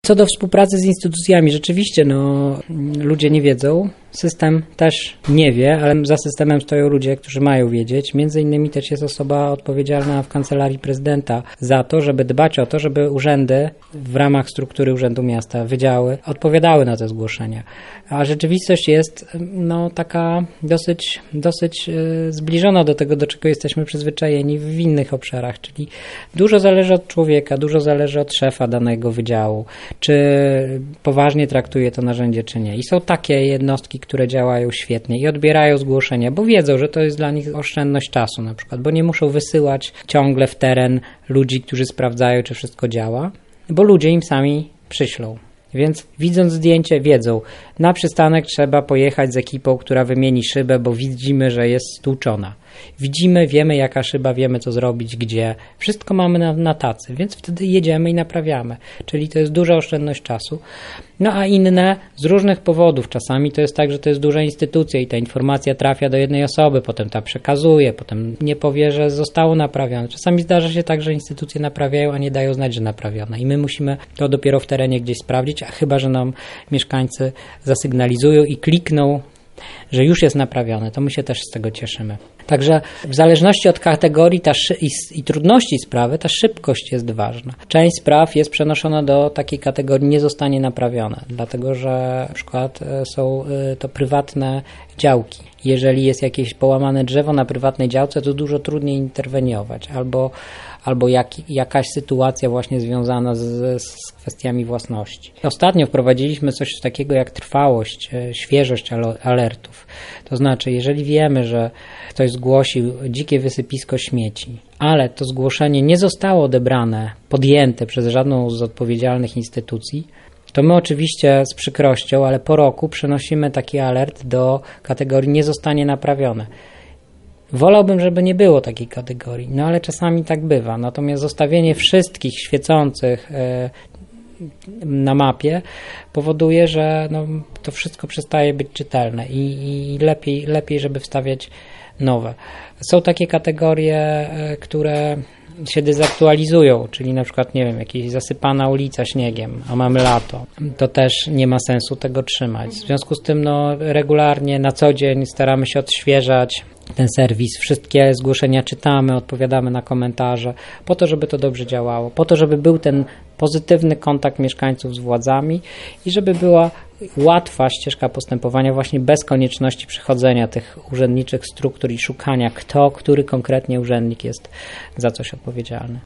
Co do współpracy z instytucjami, rzeczywiście ludzie nie wiedzą, system też nie wie, ale za systemem stoją ludzie, którzy mają wiedzieć. Między innymi też jest osoba odpowiedzialna w Kancelarii Prezydenta za to, żeby dbać o to, żeby urzędy w ramach struktury Urzędu Miasta, wydziały odpowiadały na te zgłoszenia. A rzeczywistość jest taka dosyć zbliżona do tego, do czego jesteśmy przyzwyczajeni w innych obszarach, czyli dużo zależy od człowieka, dużo zależy od szefa danego wydziału, czy poważnie traktuje to narzędzie, czy nie. I są takie jednostki, które działają świetnie i odbierają zgłoszenia, bo wiedzą, że to jest dla nich oszczędność czasu na przykład, bo nie muszą wysyłać ciągle w teren ludzi, którzy sprawdzają, czy wszystko działa, bo ludzie im sami przyślą. Więc widząc zdjęcie, wiedzą, na przystanek trzeba pojechać z ekipą, która wymieni szybę, bo widzimy, że jest stłuczona. Wiemy jaka szyba, wiemy co zrobić, gdzie. Wszystko mamy na tacy, więc wtedy jedziemy i naprawiamy. Czyli to jest duża oszczędność czasu. A inne z różnych powodów. Czasami to jest tak, że to jest duża instytucja i ta informacja trafia do jednej osoby, potem ta przekazuje, potem nie powie, że zostało naprawione. Czasami zdarza się tak, że instytucje naprawiają, a nie dają znać, że naprawione. I my musimy to dopiero w terenie gdzieś sprawdzić, a chyba, że nam mieszkańcy zasygnalizują i klikną, że już jest naprawione, to my się też z tego cieszymy. Także w zależności od kategorii i trudności sprawy, ta szybkość jest ważna. Część spraw jest przenoszona do takiej kategorii nie zostanie naprawione, dlatego że na przykład są to prywatne działki. Jeżeli jest jakieś połamane drzewo na prywatnej działce, to dużo trudniej interweniować, albo jakaś sytuacja właśnie związana z kwestiami własności. Ostatnio wprowadziliśmy coś takiego jak trwałość, świeżość alertów. To znaczy, jeżeli wiemy, że ktoś zgłosił dzikie wysypisko śmieci, ale to zgłoszenie nie zostało odebrane, podjęte przez żadną z odpowiedzialnych instytucji, to my oczywiście z przykrością, ale po roku przenosimy taki alert do kategorii nie zostanie naprawione. Wolałbym, żeby nie było takiej kategorii, ale czasami tak bywa. Natomiast zostawienie wszystkich świecących na mapie powoduje, że to wszystko przestaje być czytelne i lepiej, żeby wstawiać nowe. Są takie kategorie, które się dezaktualizują, czyli na przykład, jakaś zasypana ulica śniegiem, a mamy lato. To też nie ma sensu tego trzymać. W związku z tym regularnie, na co dzień staramy się odświeżać ten serwis. Wszystkie zgłoszenia czytamy, odpowiadamy na komentarze, po to, żeby to dobrze działało, po to, żeby był ten pozytywny kontakt mieszkańców z władzami i żeby była łatwa ścieżka postępowania właśnie bez konieczności przechodzenia tych urzędniczych struktur i szukania, który konkretnie urzędnik jest za coś odpowiedzialny.